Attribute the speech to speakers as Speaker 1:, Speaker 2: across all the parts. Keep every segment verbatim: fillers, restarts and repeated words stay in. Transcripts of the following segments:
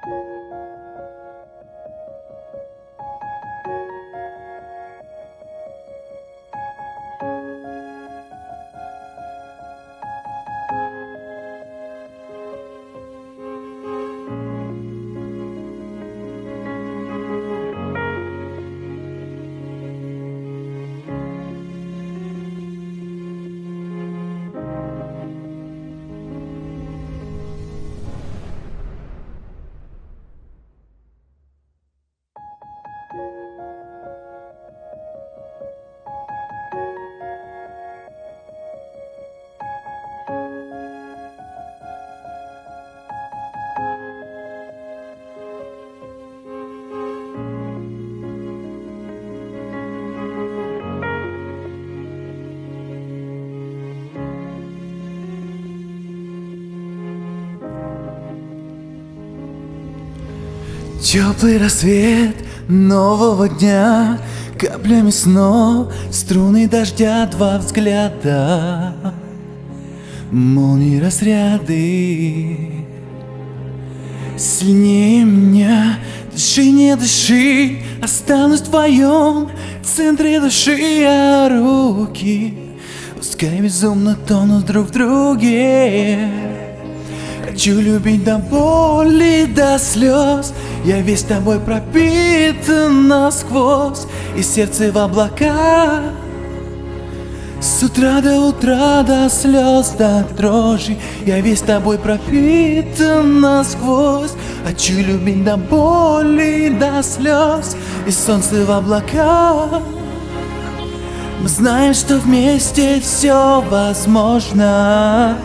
Speaker 1: Теплый рассвет нового дня, каплями снов, струны дождя, два взгляда, молнии, разряды. Сильнее меня, дыши, не дыши, останусь в твоем центре души, а руки пускай безумно тонут друг в друге. Хочу любить до боли, до слез. Я весь тобой пропитан насквозь, и сердце в облака. С утра до утра, до слез, до дрожи. Я весь тобой пропитан насквозь. Хочу любить до боли, до слез, и солнце в облака. Мы знаем, что вместе все возможно.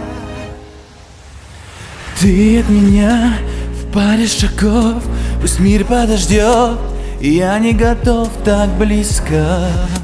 Speaker 1: Ты от меня в паре шагов, пусть мир подождет, я не готов так близко.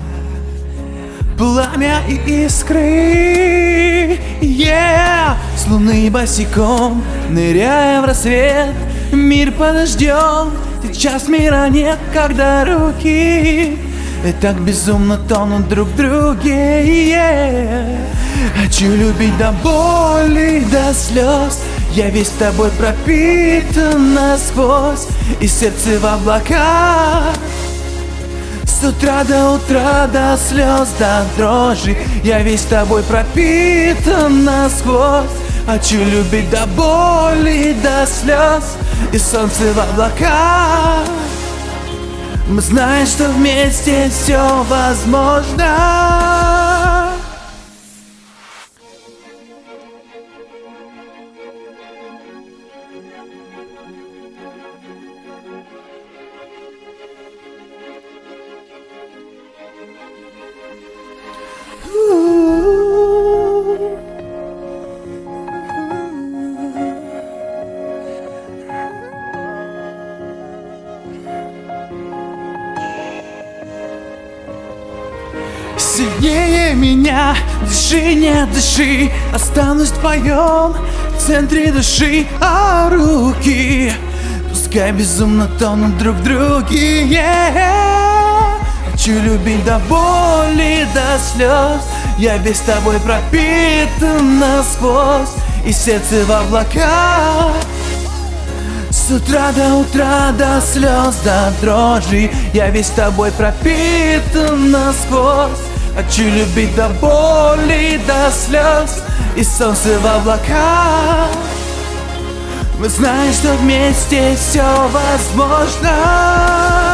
Speaker 1: Пламя и искры, yeah! С луны босиком, ныряя в рассвет, мир подождет, сейчас мира нет, когда руки так безумно тонут друг в друге, yeah! Хочу любить до боли, до слез. Я весь тобой пропитан насквозь, и сердце в облака. С утра до утра, до слез, до дрожи. Я весь тобой пропитан насквозь. Хочу любить до боли, до слез, и солнце в облака. Мы знаем, что вместе все возможно. Сильнее меня, дыши, не дыши, останусь в твоем центре души, а руки пускай безумно тонут друг в друге, yeah! Хочу любить до боли, до слез. Я весь тобой пропитан насквозь, и сердце в облака. С утра до утра, до слез, до дрожи. Я весь тобой пропитан насквозь. Хочу любить до боли, до слез, и солнце в облака. Мы знаем, что вместе все возможно.